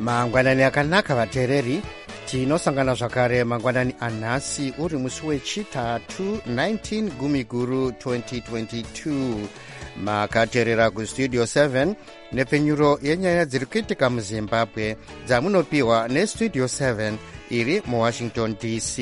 mangwanani akanaka vateereri, tinosangana zvakare mangwanani anhasi uri musi wechitatu 19 gumiguru 2022. makateerera kustudio 7 nepfenyuro yenyaya dziri kuitika muzimbabwe dzamunopiwa nestudio 7 iri muwashington dc.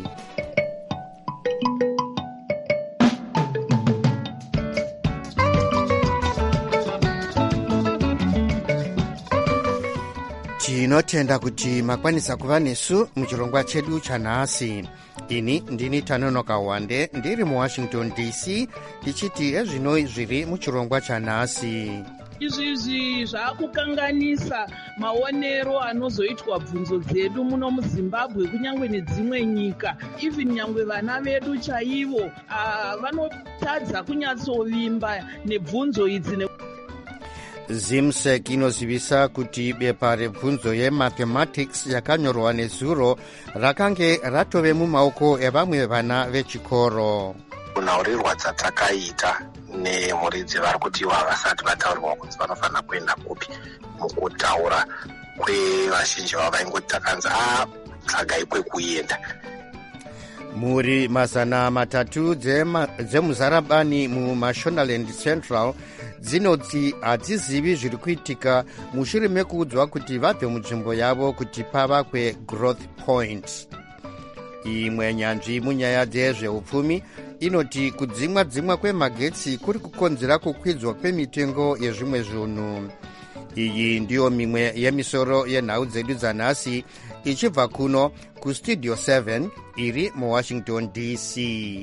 tinotenda kuti makwanisa kuva nesu muchirongwa chedu chanhasi. ini ndini Tanonoka Wande ndiri muwashington dc tichiti ezvino zviri muchirongwa chanhasi. izvi zvaakukanganisa maonero anozoitwa bvunzo dzedu muno muzimbabwe kunyange nedzimwe nyika. even nyangwe vana vedu chaivo vanotadza kunyatsovimba nebvunzo idzi. zimsec inozivisa kuti bepa rebvunzo yemathematics yakanyorwa nezuro rakange ratove mumaoko evamwe vana vechikoro. kunaurirwa dzatakaita nemuridzi vari kuti havasati vataurirwa kuti vanofanira kuenda kupi mukutaura kwevazhinji vavaingoti takanzi tsvagai kwekuenda. muri mazana matatu dzemuzarabani mumashonaland central dzinoti hadzizivi zviri kuitika mushure mekuudzwa kuti vabve munzvimbo yavo kuti pava kwegrowth point. imwe nyanzvi munyaya dzezveupfumi inoti kudzimwa kwemagetsi kuri kukonzera kukwidzwa kwemitengo yezvimwe zvinhu. iyi ndiyo mimwe yemisoro yenhau dzedu dzanhasi ichibva kuno kustudio 7 iri muwashington dc.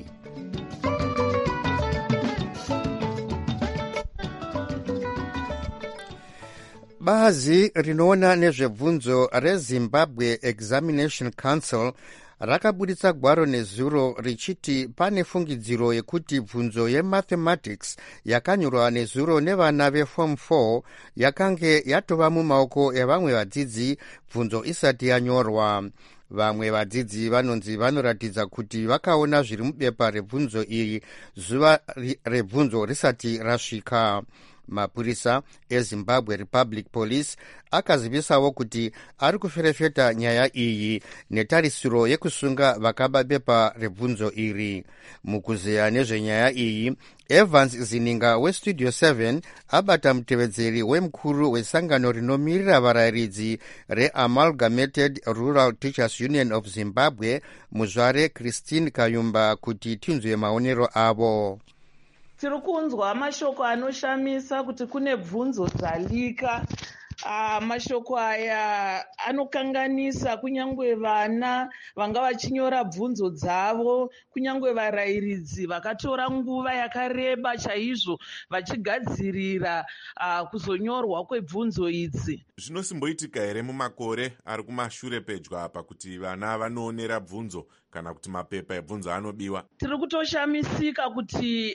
bazi rinoona nezvebvunzo rezimbabwe examination council rakabuditsa gwaro nezuro richiti pane fungidziro yekuti bvunzo yemathematics yakanyorwa nezuro nevana veform 4 yakange yatova mumaoko evamwe vadzidzi bvunzo isati yanyorwa. vamwe vadzidzi vanonzi vanoratidza kuti vakaona zviri mubepa rebvunzo iri zuva rebvunzo risati rasvika. mapurisa ezimbabwe republic police akazivisawo kuti ari kuferefeta nyaya iyi netarisiro yekusunga vakaba bepa rebvunzo iri. mukuzeya nezvenyaya iyi evans zininga westudio 7 abata mutevedzeri wemukuru wesangano rinomirira varayiridzi reamalgamated rural teachers union of zimbabwe muzvare christine kayumba kuti tinzwe maonero avo. tiri kunzwa mashoko anoshamisa kuti kune bvunzo dzalika. mashoko aya anokanganisa kunyange vana vanga vachinyora bvunzo dzavo, kunyange varayiridzi vakatora nguva yakareba chaizvo vachigadzirira kuzonyorwa kwebvunzo idzi. zvinosimboitika here mumakore ari kumashure pedyo apa kuti vana vanoonera bvunzo kana kuti mapepa ebvunzo anobiwa? tiri kutoshamisika kuti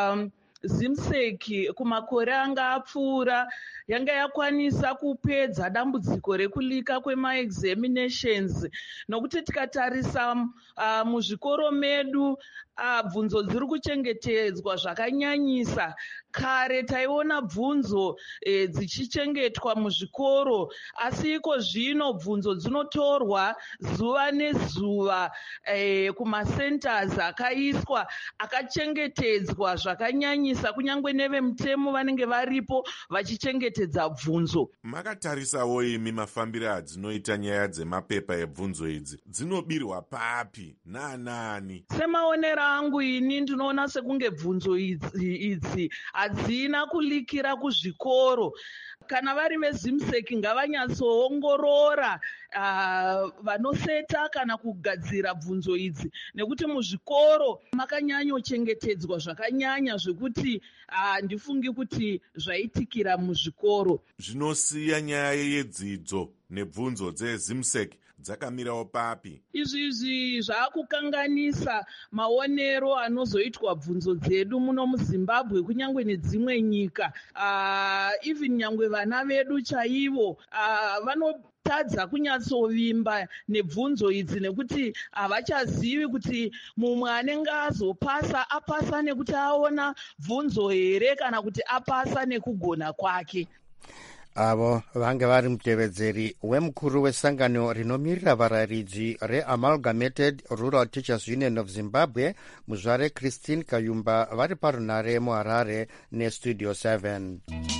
zimsec kumakore anga apfuura yanga yakwanisa kupedza dambudziko rekulika kwemaexaminations, nokuti tikatarisa muzvikoro medu bvunzo dziri kuchengetedzwa zvakanyanyisa. kare taiona bvunzo dzichichengetwa muzvikoro, asi iko zvino bvunzo dzinotorwa zuva nezuva kumasenters akaiswa akachengetedzwa zvakanyanyisa, kunyange nevemutemo vanenge varipo vachichengetedza bvunzo. makatarisawo imi mafambiro adzinoita nyaya dzemapepa ebvunzo idzi, dzinobirwa papi naanani? semaonero angu ini ndinoona sekunge bvunzo idzi hadzina kulikira kuzvikoro. kana vari vezimsec ngavanyatsoongorora vanoseta kana kugadzira bvunzo idzi, nekuti muzvikoro makanyanyochengetedzwa zvakanyanya zvekuti handifungi kuti zvaitikira muzvikoro. zvinosiya nyaya yedzidzo nebvunzo dzezimsec dzakamirawo papi? izvi zvaakukanganisa maonero anozoitwa bvunzo dzedu muno muzimbabwe kunyange nedzimwe nyika. even nyangwe vana vedu chaivo vanotadza kunyatsovimba nebvunzo idzi, nekuti havachazivi kuti mumwe anenge azopasa apasa nekuti aona bvunzo here kana kuti apasa nekugona kwake. avo vange vari mutevedzeri wemukuru wesangano rinomirira varayiridzi reamalgamated rural teachers union of zimbabwe muzvare Christine Kayumba vari parunhare muharare nestudio 7.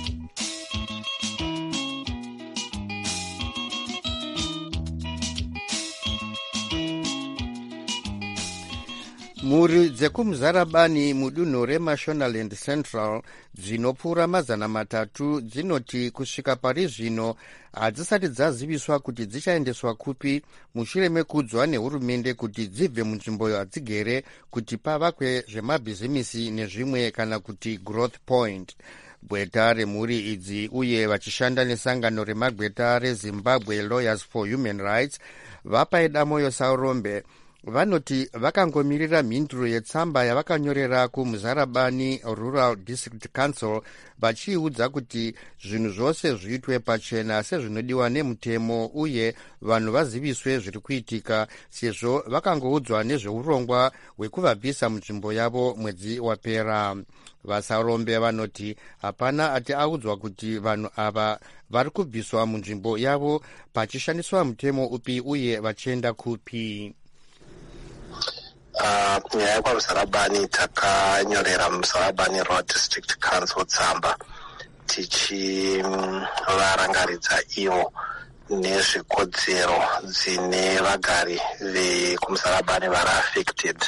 mhuri dzekumuzarabani mudunhu remashonaland central dzinopfuura 300 dzinoti kusvika pari zvino hadzisati dzaziviswa kuti dzichaendeswa kupi mushure mekuudzwa nehurumende kuti dzibve munzvimbo yadzigere kuti pavakwe zvemabhizimisi nezvimwe kana kuti growth point. Gweta remhuri idzi uye vachishanda nesangano remagweta rezimbabwe lawyers for human rights vapaida moyo saurombe vanoti vakangomirira mhinduro yetsamba yavakanyorera kumuzarabani rural district council vachiudza kuti zvinhu zvose zviitwe pachena sezvinodiwa nemutemo uye vanhu vaziviswe zviri kuitika sezvo vakangoudzwa nezveurongwa hwekuvabvisa munzvimbo yavo mwedzi wapera. Vasarombe vanoti hapana ati audzwa kuti vanhu ava vari kubviswa munzvimbo yavo pachishandiswa mutemo upi uye vachienda kupi. Nyaya yekwaMuzarabani takanyorera Muzarabani Rural District Council tsamba tichivarangaridza ivo nezvikodzero dzine vagari vekuMuzarabani vari affected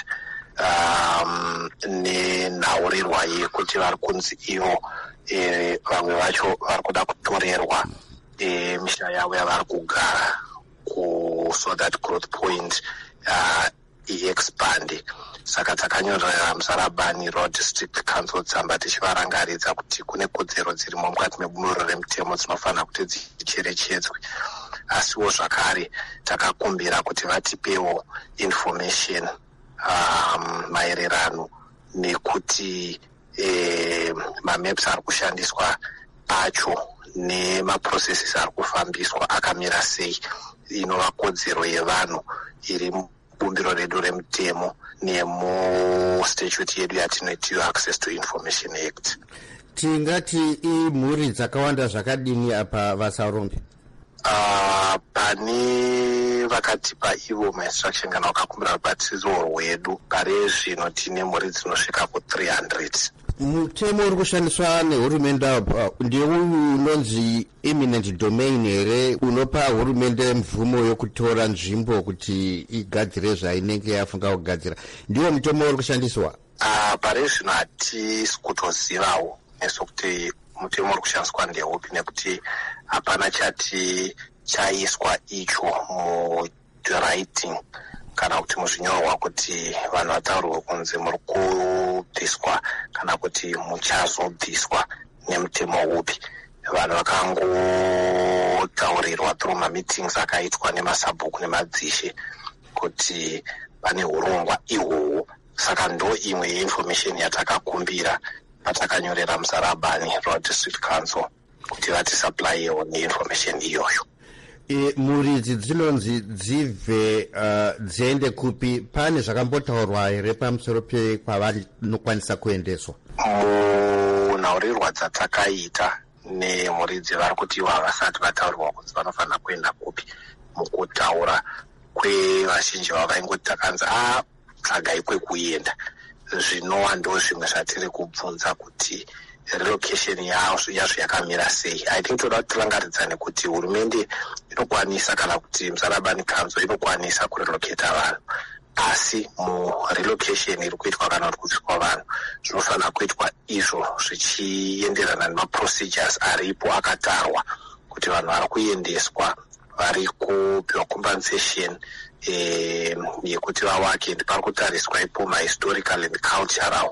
nenhaurirwa yekuti vari kunzi ivo vamwe vacho vari kuda kutorerwa misha yavo yavari kugara so that growth point iexpande. Saka takanyorera Muzarabani Rural District Council tsamba tichivarangaridza kuti kune kodzero dzirimo mukati mebunuro remutemo dzinofanira kuti dzicherechedzwe, asiwo zvakare takakumbira kuti vatipewo information maererano nekuti mameps ari kushandiswa acho nemaprocesses ari kufambiswa akamira sei, inova kodzero yevanhu iri bumbiro redu remutemo nemustatute yedu yatinoti access to information act. Tingati imhuri dzakawanda zvakadini apa Vasarombe? Pane vakatipa ivo mainstruction kana vakakumbira rubatsiro rwedu. Pari zvino tine mhuri dzinosvika ku300. Mutemo uri kushandiswa nehurumende ndiyo unonzi eminent domain here unopa hurumende mvumo yokutora nzvimbo kuti igadzire zvainenge yafunga kugadzira, ndiwo mutemo uri kushandiswa? Pari zvino hatisi kutozivawo nesu kuti mutemo uri kushandiswa ndeupi, nekuti hapana chati chaiswa icho muwriting kana kuti muzvinyorwa kuti vanhu vataurirwe kunzi muri kubviswa kana kuti muchazobviswa nemutemo upi. Vanhu vakangotaurirwa through mameetings akaitwa nemasabhuku nemadzishe kuti pane urongwa ihwohwo. Saka ndo imwe yeinformation yatakakumbira patakanyorera Muzarabani Rural District Council kuti vatisupplyiwo neinformation iyoyo. Mhuri idzi dzinonzi dzibve dziende kupi? Pane zvakambotaurwa here pamusoro pekwavanokwanisa kuendeswa? Munhaurirwa dzatakaita nemhuri idzi vari kuti ivo havasati vataurirwa kuti vanofanira kuenda kupi. Mukutaura kwevazhinji vavo vaingoti takanzi tsvagai kwekuenda. Zvinova ndo zvimwe zvatiri kubvunza kuti relocation yazvo yakamira sei. I think toda kuti tirangaridzane kuti hurumende inokwanisa kana kuti Muzarabani Council inokwanisa kurelocata vanhu, asi murelocation iri kuitwa kana kuti kubviswa vanhu zvinofanira kuitwa izvo zvichienderana nemaprocedures aripo akatarwa kuti vanhu vari kuendeswa vari kupiwa compensation yekuti vavake. Pari kutariswa ipo mahistorical and cultural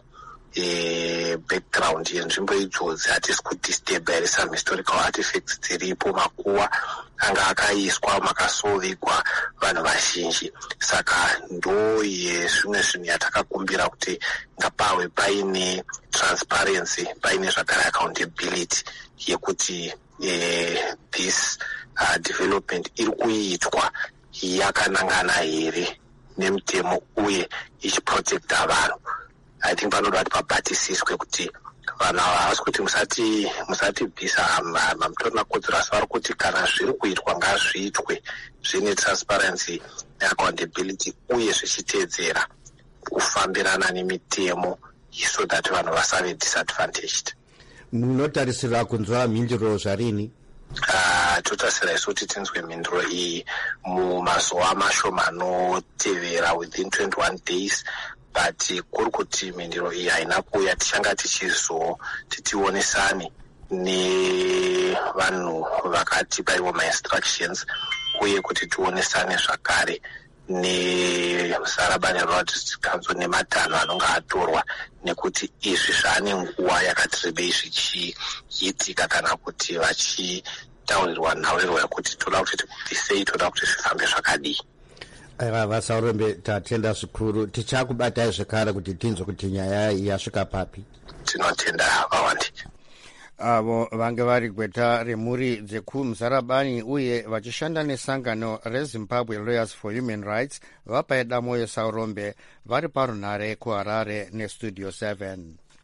background yenzvimbo idzodzi. Hatisi kudisturba here some historical artifacts dziripo, makuwa anga akaiswa makasovigwa vanhu vazhinji. Saka ndo yezvimwe zvinhu yatakakumbira kuti ngapawe paine transparency, paine zvakare accountability yekuti this development iri kuitwa yakanangana here nemutemo uye ichiprotecta vanhu. I think panoda kuti pabatisiswe kuti vanhu ava havasi kuti musati bvisa hama mutorina kodzero, asi vari kuti kana zviri kuitwa ngazviitwe zvine transparency neaccountability uye zvichiteedzera kufambirana nemitemo so that vanhu vasave disadvantaged. Munotarisira kunzwa mhinduro zvarini? Totarisira isu kuti tinzwe mhinduro iyi mumazuva mashoma anotevera within 21 days, but kuri kuti mhinduro iyi haina kuuya tichanga tichionesani nevanhu vakatipa ivo ma-instructions, uye kuti tionesane zvakare neSarabane Rural District Council nematanho anonga atorwa, nekuti izvi zvaane nguva yakati rebei zvichiitika kana kuti vachitaurirwa nhaurirwa yekuti toda kuti tibvisei, toda kuti zvifambe zvakadii. Aiwa, Vasaurombe, tatenda zvikuru. Tichakubatai zvekare kuti tinzwe kuti nyaya yasvika papi. Tinotenda vawandi. Avo vange vari gweta remhuri dzekuMuzarabani uye vachishanda nesangano reZimbabwe Lawyers for Human Rights vapaida moyo Saurombe vari parunhare kuHarare neStudio 7.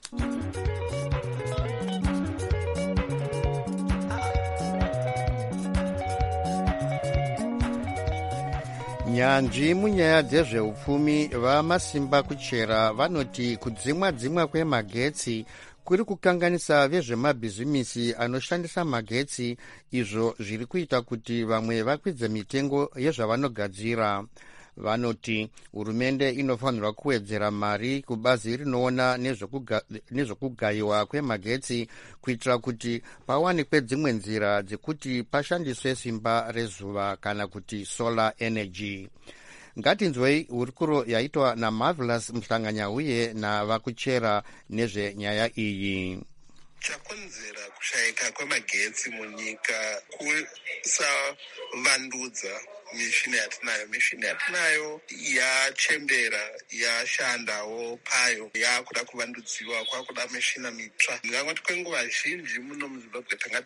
Nyanzvi munyaya dzezveupfumi vamasimba kuchera vanoti kudzimwa kwemagetsi kuri kukanganisa vezvemabhizimisi anoshandisa magetsi, izvo zviri kuita kuti vamwe vakwidze mitengo yezvavanogadzira. Vanoti hurumende inofanirwa kuwedzera mari kubazi rinoona nezvokugayiwa kwemagetsi kuitira kuti pawanikwe dzimwe nzira dzekuti pashandiswe simba rezuva kana kuti solar energy. Ngatinzwei hurukuro yaitwa naMarvelous Mhlanganya uye navakuchera nezvenyaya iyi. Chakonzera kushayika kwemagetsi munyika kusavandudza mishini yatinayo yachembera, yashandawo payo, yakuda kuvandudziwa, kwakuda mishina mitsva. Ndingangoti kwenguva zhinji muno muZimbabwe tanga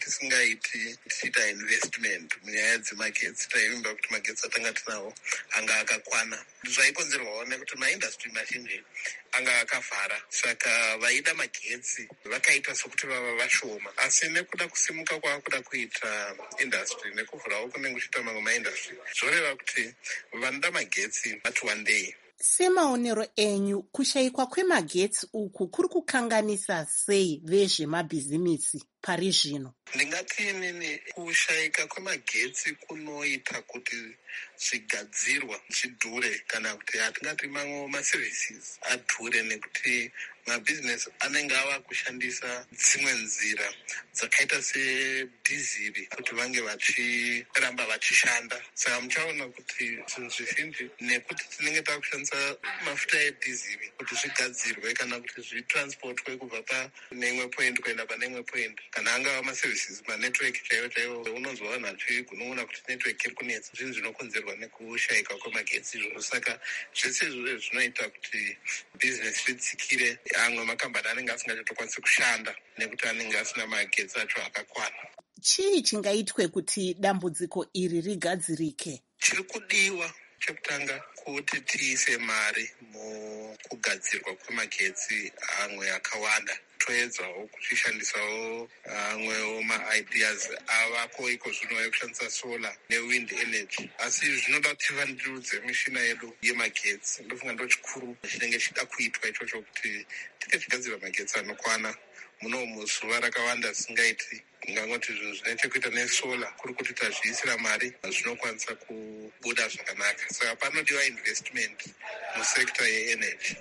tichiita investment munyaya dzemagetsi, taivimba kuti magetsi atanga tinawo anga akakwana. Zvaikonzerwawo nekuti maindastry mazhinji anga akavhara, saka vaida magetsi vakaita sokuti vava vashoma. Asi nekuda kusimuka kwakuda kuita industry nekuvhurawo kunenge kuchiita mamwe maindastry, zvoreva kuti vanoda magetsi vati one day. Semaonero enyu, kushayikwa kwemagetsi uku kuri kukanganisa sei vezvemabhizimisi pari zvino? Ndingati inini kushayika kwemagetsi kunoita kuti zvigadzirwa zvidhure, kana kuti atingati mamwe maservices adhure, nekuti mabhizinesi anenge ava kushandisa dzimwe nzira dzakaita sedhiziri kuti vange vachiramba vachishanda. Saka muchaona kuti zvinhu zvizhinji nekuti tinenge takushandisa mafuta edhiziri kuti zvigadzirwe kana kuti zvitransportwe kubva pane imwe point kuenda pane imwe point, kana angava maservices manetwork chaiwo unonzwa vanhu vachigunun'una kuti network iri kunetsa, zvinhu zvinokonzerwa nekushayika kwemagetsi izvozvo. Saka zvese izvozvo zvinoita kuti bhizinesi ritsikire, amwe makambani anenge asingachatokwanisi kushanda nekuti anenge asina magetsi acho akakwana. Chii chingaitwe kuti dambudziko iri rigadzirike? Chiri kudiwa chekutanga kuti tiise mari mukugadzirwa kwemagetsi amwe akawanda, toedzawo kuchishandisawo amwewo maideas avako iko zvino ekushandisa solar newind energy. Asi zvinoda kuti tivandudze mishina yedu yemagetsi. Ndofunga ndo chikuru chinenge chida kuitwa ichocho, kuti tichigadzira magetsi anokwana. Muno muzuva rakawanda singaiti ngangoti zvinhu zvine chekuita nesola kuri kuti tazviisira mari zvinokwanisa kubuda zvakanaka. Saka panodiwa investment musekta yeenergy.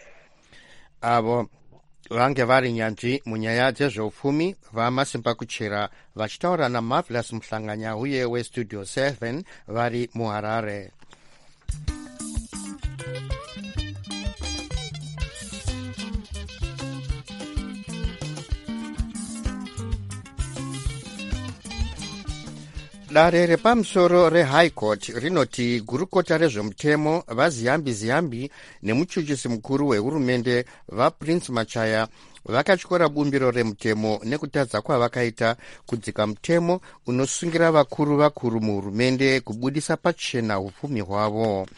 Avo vange vari nyanzvi munyaya dzezveupfumi vamasimba kuchera vachitaura naMarvelous Mhlanganya uye weStudio 7 vari muHarare. Dare repamusoro reHigh Court rinoti gurukota rezvemutemo vaZiyambi nemuchuchisi mukuru wehurumende vaPrince Machaya vakatyora bumbiro remutemo nekutadza kwavakaita kudzika mutemo unosungira vakuru muhurumende kubudisa pachena upfumi hwavo.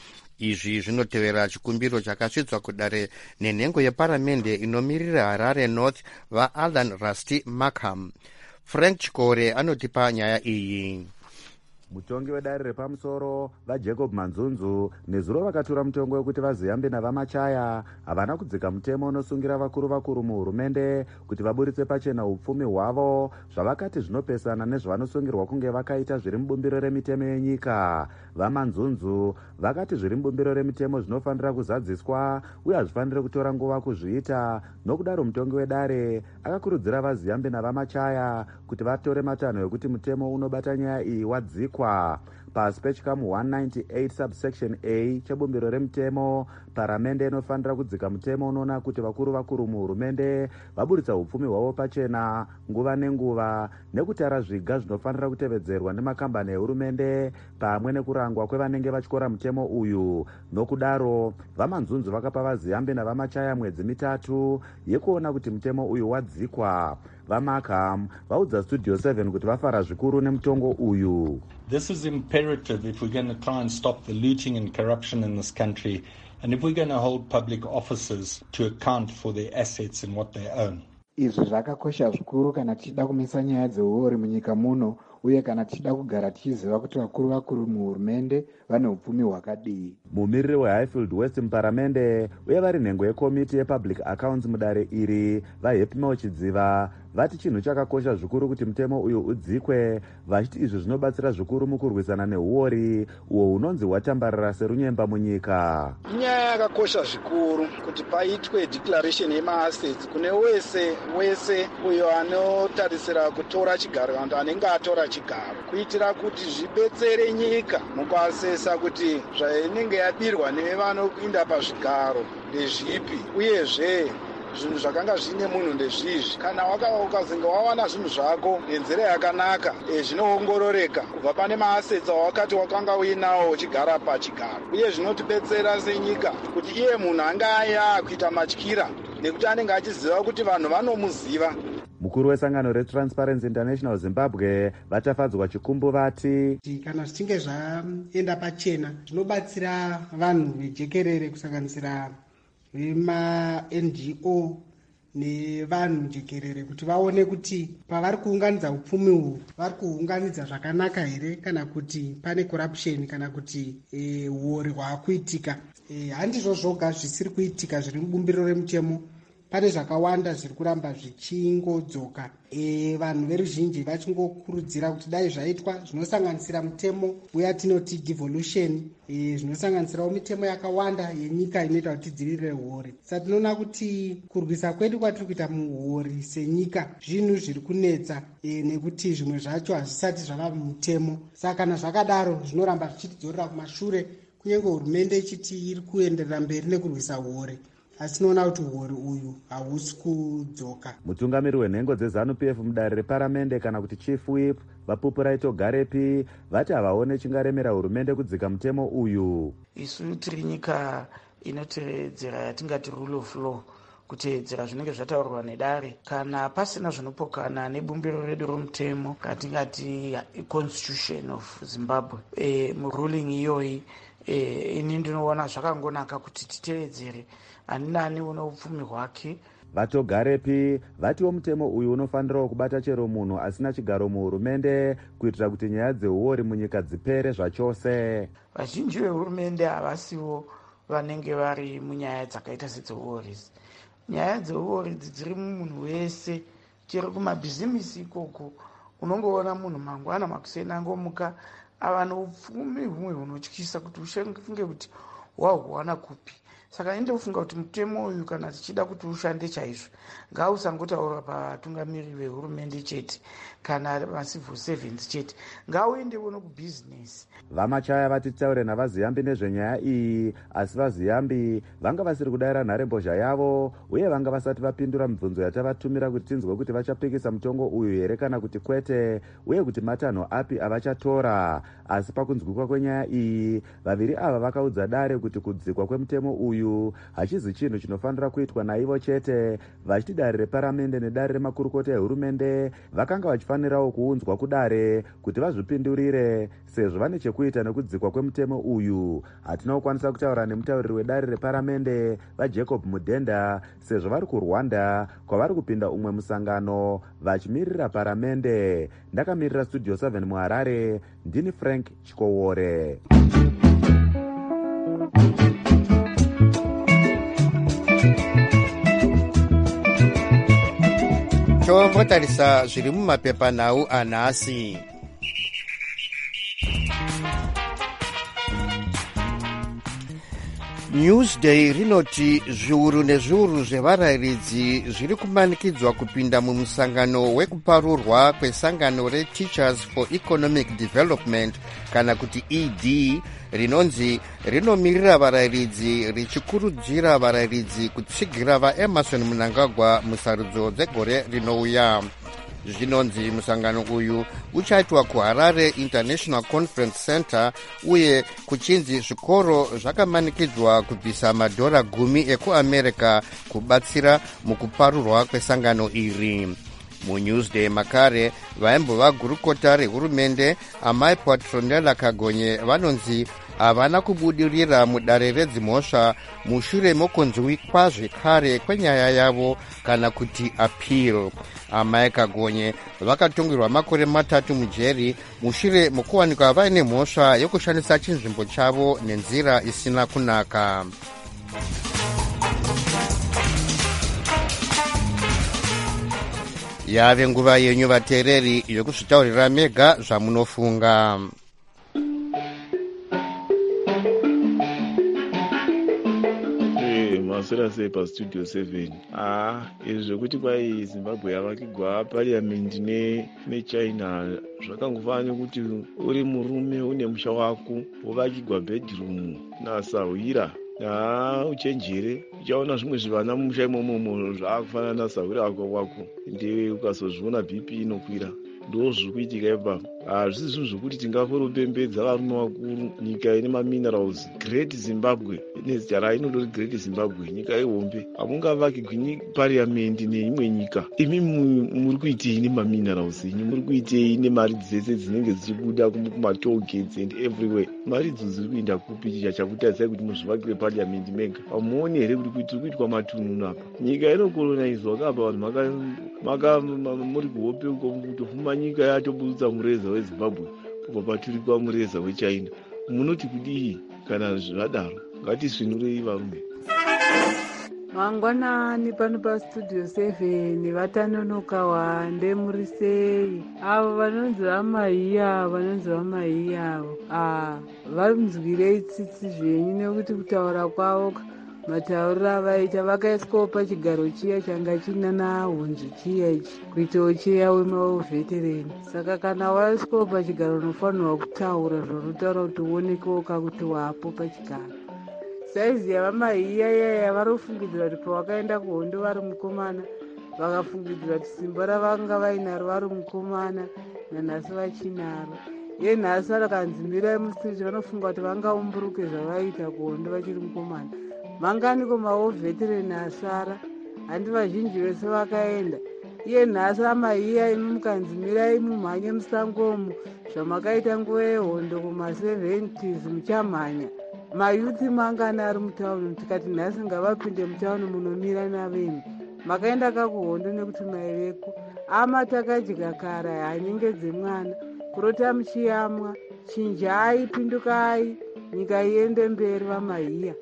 izvi zvinotevera chikumbiro chakasvidzwa kudare nenhengo yeparamende inomirira Harare North vaAlan Rusty Markham. Frank Chikore anotipa nyaya iyi. Mutongi wedare repamusoro vaJacob Manzunzu nezuro vakatura mutongo wekuti vaziyambe navamachaya havana kudzika mutemo unosungira vakuru muhurumende kuti vaburitse pachena upfumi hwavo zvavakati zvinopesana nezvavanosungirwa kunge vakaita zviri mubumbiro remitemo yenyika. VaManzunzu vakati zviri mubumbiro remitemo zvinofanira kuzadziswa uye hazvifaniri kutora nguva kuzviita. Nokudaro mutongi wedare akakurudzira vaziyambe navamachaya kuti vatore matanho ekuti mutemo unobata nyaya iyi wadzikwa. Pasi pechikamu 198 subsection A chebumbiro remutemo, paramende inofanira kudzika mutemo unoona kuti vakuru muhurumende vaburitsa upfumi hwavo pachena nguva nenguva nekutara zviga zvinofanira kutevedzerwa nemakambani ehurumende pamwe nekurangwa kwevanenge vachikora mutemo uyu. Nokudaro vaManzunzu vakapa vaziyambe navamachaya mwedzi 3 yekuona kuti mutemo uyu wadzikwa. VaMarkham vaudza Studio 7 kuti vafara zvikuru nemutongo uyu. This is imperative if we're going to try and stop the looting and corruption in this country, and if we're going to hold public officers to account for their assets and what they own. Izvi zvakakosha zvikuru kana tichida kumisa nyaya dzeuori munyika muno, uye kana tichida kugara tichiziva kuti vakuru muhurumende vane upfumi hwakadii. Mumiriri weHighfield West muparamende uye vari nhengo yekomiti yepublic accounts mudare iri vaHappy Chidziva vati chinhu chakakosha zvikuru kuti mutemo uyu udzikwe, vachiti izvi zvinobatsira zvikuru mukurwisana neuori uwo hunonzi hwatambarara serunyemba munyika. Inyaya yakakosha zvikuru kuti paitwe declaration yemaassets kune wese uyo anotarisira kutora chigaro kana anenge atora chigaro, kuitira kuti zvibetsere nyika mukuasesa kuti zvainenge yabirwa nevanoinda pazvigaro ndezvipi, uyezve zvinhu zvakanga zvine munhu ndezvizvi. Kana ukazinga wawana zvinhu zvako nenzira yakanaka, zvinoongororeka kubva pane maassets awakati wakanga uinawo uchigara pachigaro, uye zvinotibetsera senyika kuti iye munhu anga aya kuita matyira nekuti anenge achiziva kuti vanhu vanomuziva. Mukuru wesangano reTransparency International Zimbabwe vachafadzwa chikumbu vati kana zvichinge zvaenda pachena zvinobatsira vanhu vejekerere kusanganisira vema-NGO nevanhu jekerere kuti vaone kuti pavari kuunganidza upfumi uhu vari kuunganidza zvakanaka here, kana kuti pane corruption kana kuti uori hwaakuitika. Handizvo zvoga zvisiri kuitika zviri mubumbiro remutemo, pane zvakawanda zviri kuramba zvichingodzoka. Vanhu veruzhinji vachingokurudzira kuti dai zvaitwa zvinosanganisira mutemo weyatinoti devolution, zvinosanganisirawo mitemo yakawanda yenyika inoita kuti tidzivirire huori. Saka tinoona kuti kurwisa kwedu kwatiri kuita muhuori senyika zvinhu zviri kunetsa, nekuti zvimwe zvacho hazvisati zvava mumutemo. Saka kana zvakadaro zvinoramba zvichitidzorera kumashure, kunyange hurumende ichiti iri kuenderera mberi nekurwisa huori, asi tinoona kuti uori uyu hausi kudzoka. Mutungamiri wenhengo dzeZANU-PF mudare reparamende kana kuti chief whip vaPupuraito Garepi vati havaone chingaremera hurumende kudzika mutemo uyu. Isu tiri nyika inotevedzera yatingati rule of law, kutevedzera zvinenge zvataurwa nedare. Kana pasina zvinopokana nebumbiro redu romutemo katingati constitution of Zimbabwe, muruling iyoyi ini ndinoona zvakangonaka kuti titevedzere ani nani una upfumi hwake. VatoGarepi vatiwo mutemo uyu unofanirawo kubata chero munhu asina chigaro muhurumende kuitira kuti nyaya dzeuori munyika dzipere zvachose. Vazhinji vehurumende havasiwo vanenge vari munyaya dzakaita sedzeuori. Nyaya dzeuori dziri mumunhu wese, chero kumabhizimisi ikoko unongoona munhu mangwana makusena angomuka ava neupfumi humwe hunotyisa kuti ushange kuti wahuwana kupi. Saka inde kufunga kuti mutemo uyu kana tichida kuti ushande chaizvo ngausangotaura patungamiri vehurumende chete kana macivil servants chete, ngauendewo nokubhizinesi. Vamachaya vatitaure navaziyambi nezvenyaya iyi, asi vaziyambi vanga vasiri kudayira nharembozha yavo uye vanga vasati vapindura mibvunzo yatavatumira kuti tinzwe kuti vachapikisa mutongo uyu here kana kuti kwete, uye kuti matanho api avachatora. Asi pakunzwikwa kwenyaya iyi, vaviri ava vakaudza dare kuti kudzikwa kwemutemo uyu uyu hachizi chinhu chinofanira kuitwa naivo chete. Vachiti dare reparamende nedare remakurukota ehurumende vakanga vachifanirawo kuunzwa kudare kuti vazvipindurire, sezvo vane chekuita nekudzikwa kwemutemo uyu. Hatina kukwanisa kutaura nemutauriri wedare reparamende vaJacob Mudhenda, sezvo vari kuRwanda kwavari kupinda umwe musangano vachimirira paramende. Ndakamirira Studio 7 muHarare, ndini Frank Chikowore. tombotarisa zviri mumapepanhau anhasi. Newsday rinoti zviuru nezviuru zvevarayiridzi zviri kumanikidzwa kupinda mumusangano wekuparurwa kwesangano reTeachers for Economic Development kana kuti ED rinonzi rinomirira varayiridzi richikurudzira varayiridzi kutsigira vaEmerson Mnangagwa musarudzo dzegore rinouya. Zvinonzi musangano uyu uchaitwa kuHarare International Conference Center uye kuchinzi zvikoro zvakamanikidzwa kubvisa $10 ekuAmerica kubatsira mukuparurwa kwesangano iri. MuNewsday makare vaimbova gurukota rehurumende Amai Petronella Kagonye vanonzi havana kubudirira mudare redzimhosva mushure mokunzwikwa zvekare kwenyaya yavo kana kuti appeal. Amai Kagonye vakatongirwa makore 3 mujeri mushure mokuwanikwa vaine mhosva yokushandisa chinzvimbo chavo nenzira isina kunaka. Yave nguva yenyu vateereri yokuzvitaurira mega zvamunofunga. Masora sei pastudio 7 izvi zvokuti kwai Zimbabwe yavakigwa parliament nechina zvakangofanira nekuti uri murume une musha wako wovakigwa bedroom nasahwira uchenjere uchaona zvimwe zvivana mumusha imomo zvaakufanana nasahwira wako ndi ukazozviona BP inokwira. Ndo zviri kuitika ipapo. Hazvisi zvinhu zvokuti tingakoropembedza varume vakuru. Nyika ine maminerals Great Zimbabwe nezita rainodori Great Zimbabwe, nyika ihombe. Hamungavakigwi parliamendi neimwe nyika. Imi muri kuitei nemaminerals inyu? Muri kuitei nemari dzese dzinenge dzichibuda kumatoll gates and everywhere? Mari idzo dziri kuenda kupi chakutarisai kuti muzvivakire parliamendi mega? Hamuoni here kuti tiri kuitwa matunhu apa? Nyika inokolonizwa kapa vanhu muri kuhope kutofuma nyika yatoburutsa mureza weZimbabwe kubva paturikwa mureza weChina. Munoti kudii kana zvadaro? Ngatisvinurei varume. Mangwanani pano pastudio 7 vatanonoka wande muri sei? Avo vanonzi vamaiya vanzwirei tsitsi zvenyu nekuti kutaura kwavo matauriro avaita vakaiswawo pachigaro chiya changa china nahunzvi chiya ichi kuitawo chiya wemavetereni. Saka kana waiswawo pachigaro unofanirwa kutaura zvarotaura kuti uonekewo kakuti wapo pachigaro. Saizi yavamaiya yaya varofungidzira kuti pawakaenda kuhondo vari mukomana, vakafungidzira kuti simba ravanga vainaro vari mukomana, nanhasi vachinaro. Iye nhasi varakanzi mirai musiti vanofunga kuti vangaumburuke zvavaita kuhondo vachiri mukomana. Manganiko mavetereni asara, handi vazhinji vese vakaenda. Iye nhasi amaiya imi mukanzi mirai mumhanye musangomo zvamakaita nguva yehondo kuma70s muchamhanya. Mayuthi mangana ari mutauni, tikati nhasi ngavapinde mutauni munomira navenyu. Makaenda kakuhondo nekuti maiveko amatakajika kara hanyengedze mwana kurota muchiyamwa chinjai pindukai nyika iende mberi vamaiya.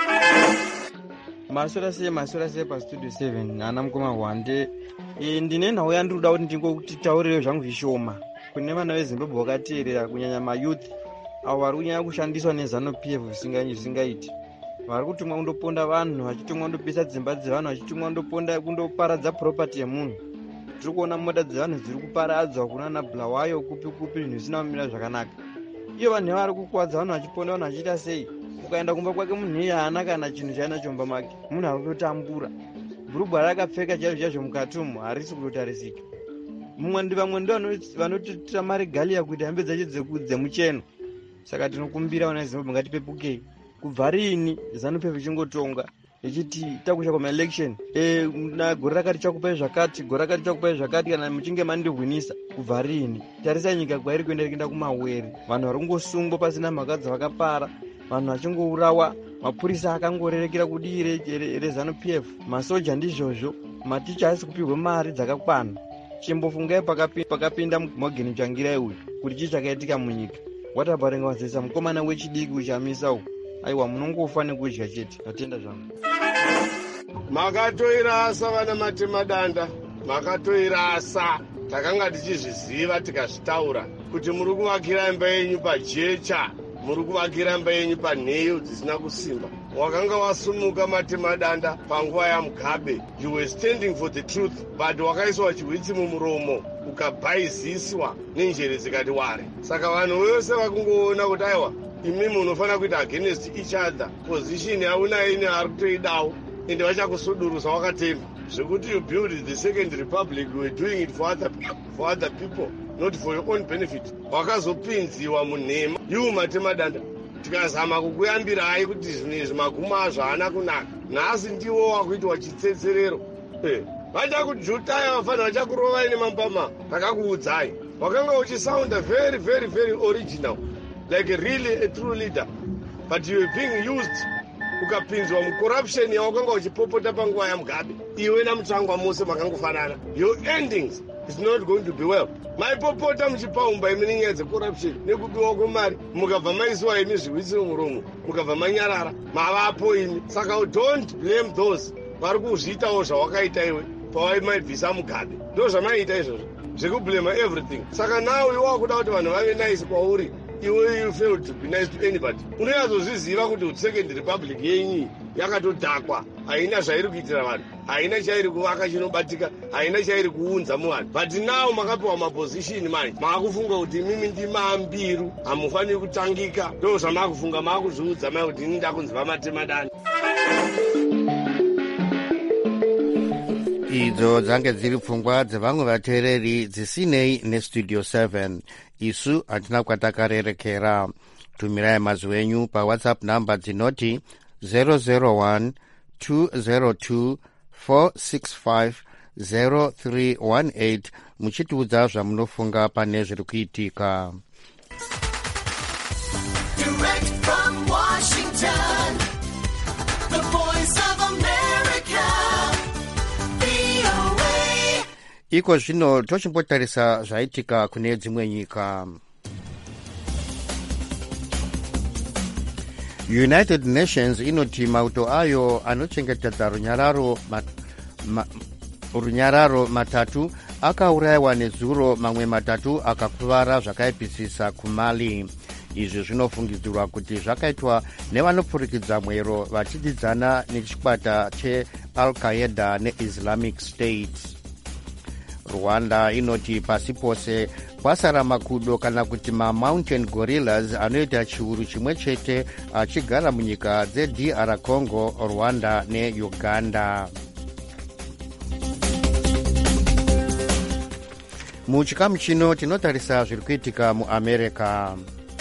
Masora sei pastudio 7 nana mukoma Hwande. Ndine nhau yandiroda kuti ndingotitaurire zvangu zvishoma kune vana veZimbabwe vakateerera kunyanya mayuth avo vari kunyanya kushandiswa neZANU-PF zvisingaiti. Vari kutumwa kundoponda vanhu, vachitumwa kundopisa dzimba dzevanhu, vachitumwa kundoparadza property yemunhu. Tiri kuona mota dzevanhu dziri kuparadzwa kunana Bulawayo kupi zvinhu zvisina kumira zvakanaka. Iyo vanhu vari kukwadza vanhu vachiponda vanhu vachiita sei? Ukaenda kumba kwake munhu iye haana kana chinhu chaina chomba make, munhu ari kutotambura. Bhurugwa rakapfeka chaizvo mukati umu harisi kutotarisika. Vamwe ndo vanototira mari galiya kuti hambe dzacho dzemucheno. Saka tinokumbira vana veZimbabwe ngatipepukei. kubva rini ZANU-PF ichingotonga ichiti takusha kwamaelection na gore rakati chakupai zvakati, gore rakati chakupai zvakati, kana muchinge mandirwinisa kubva rini? Tarisai nyika kwairi kuenda ichienda kumawere, vanhu vari kungosungwa pasina mhaka dzavakapara, vanhu vachingourawa, mapurisa akangorerekera kudii reZANU-PF, masoja ndizvozvo, maticha asi kupihwe mari dzakakwana. Chimbofungai pakapinda Morgan Tsvangirai uyu kuti chii chakaitika munyika. Wataparengawazisa mukomana wechidiki uchamisa uyu, aiwa munongofa nekudya chete. Atenda zvangu. Makatoirasa vana matemadanda, makatoirasa. Takanga tichizviziva tikazvitaura kuti muri kuvakira imba yenyu pajecha, muri kuvakira imba yenyu panheyo dzisina kusimba. Wakanga wasumuka matemadanda panguva yaMugabe. You were standing for the truth, but wakaiswa chihwitsi mumuromo ukabhaiziswa nenjere dzikati ware. Saka vanhu vose vakungoona kuti aiwa imi munofanira kuita against each other. Position yaunai neari kutoidawo ende vachakusudurusa wakatemba zvekuti you build the second republic, you were doing it for other people, not for your own benefit. Wakazopinziwa munhema iwo matemadanda. Tikazama kukuyambirai kuti zvinezvi magumo azvo haana kunaka, nhasi ndiwo wakuitwa chitsetserero. Vachakujutai vafanira vachakurovai nemambama. Takakuudzai wakanga uchisounda very very very original, like really a true leader, but you were being used. Ukapinzwa mucorruption yawakanga uchipopota panguva yaMugabe. Iwe naMutsvangwa mose makangofanana. Your endings is not going to be well. Maipopota muchipaumba imi nenyaya dzecorruption nekupiwa kwemari, mukabva maisiwa imi zvihwitsi mumuromo, mukabva manyarara, mavapo imi. Saka don't blame those vari kuzviitawo zvawakaita iwe pavaimabvisa Mugabe. Ndo zvamaiita izvozvo zvekublema everything. Saka nawe iwe wakuda kuti vanhu vave nice kwauri, iwe you fail to be nice to anybody. Unoyatsozviziva kuti second republic yenyu yakatodhakwa, haina zvairi kuitira vanhu, haina chairi kuvaka chinobatika, haina chairi kuunza muvanhu. But now makapiwa maposition manje, makakufunga kuti imimi ndimambiru, hamufaniri kutangika. Ndo zvamakufunga, makuzviudza mai kuti ini ndakunzi vamatemadanda. Idzo dzange dziri pfungwa dzevamwe vateereri dzisinei nestudio 7. Isu hatina kwatakarerekera. Tumirai mazwi enyu pawhatsapp namba dzinoti 001 202 465 0318 muchitiudza zvamunofunga pane zviri kuitika. Direct from Washington, the voice of America. Iko zvino tochimbotarisa zvaitika kune dzimwe nyika. United Nations inoti mauto ayo anochengetedza runyararo matatu akaurayiwa nezuro, mamwe matatu akakuvara zvakaipisisa kuMali. Izvi zvinofungidzirwa kuti zvakaitwa nevanopfurikidza mwero vachidyidzana nechikwata cheAl-Qaeda neIslamic State. Rwanda inoti pasi pose kwasara makudo kana kuti mamountain gorillas anoita chiuru chimwe chete achigara munyika dzeDR Congo, Rwanda neUganda. Muchikamu chino tinotarisa zviri kuitika muAmerica.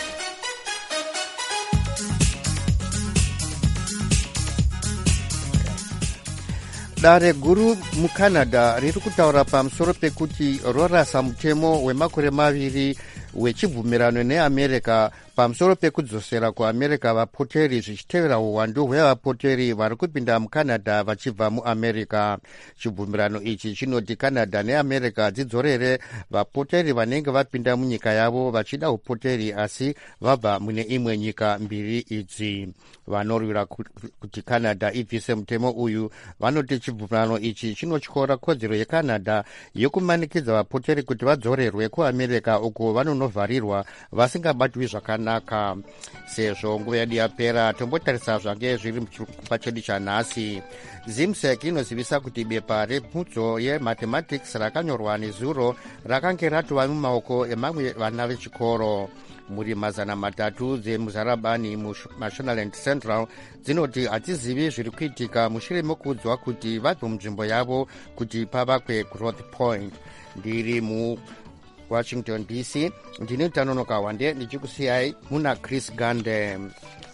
Dare guru muCanada riri kutaura pamusoro pekuti rorasa mutemo wemakore maviri wechibvumirano neAmerica pamusoro pekudzosera kuAmerica vapoteri zvichitevera uwandu hwevapoteri vari kupinda muCanada vachibva muAmerica. Chibvumirano ichi chinoti Canada neAmerica dzidzorere vapoteri vanenge vapinda munyika yavo vachida upoteri asi vabva mune imwe nyika mbiri idzi. Vanorwira kuti Canada ibvise mutemo uyu vanoti chibvumirano ichi chinotyora kodzero yeCanada yekumanikidza vapoteri kuti vadzorerwe kuAmerica uko vanonovharirwa vasingabatwi zvakanaka. Sezvo nguva yedu yapera, tombotarisa zvange zviri pachedu chanhasi. ZIMSEC inozivisa kuti bepa rebvunzo yemathematics rakanyorwa nezuro rakange ratova mumaoko emamwe vana vechikoro. Muri mazana matatu dzemuzarabani muMashonaland Central dzinoti hatizivi zviri kuitika mushure mekuudzwa kuti vabve munzvimbo yavo kuti pavakwe Growth Point. Ndiri muWashington DC, ndini Tanonoka Wande ndichikusiyai muna Chris Gande.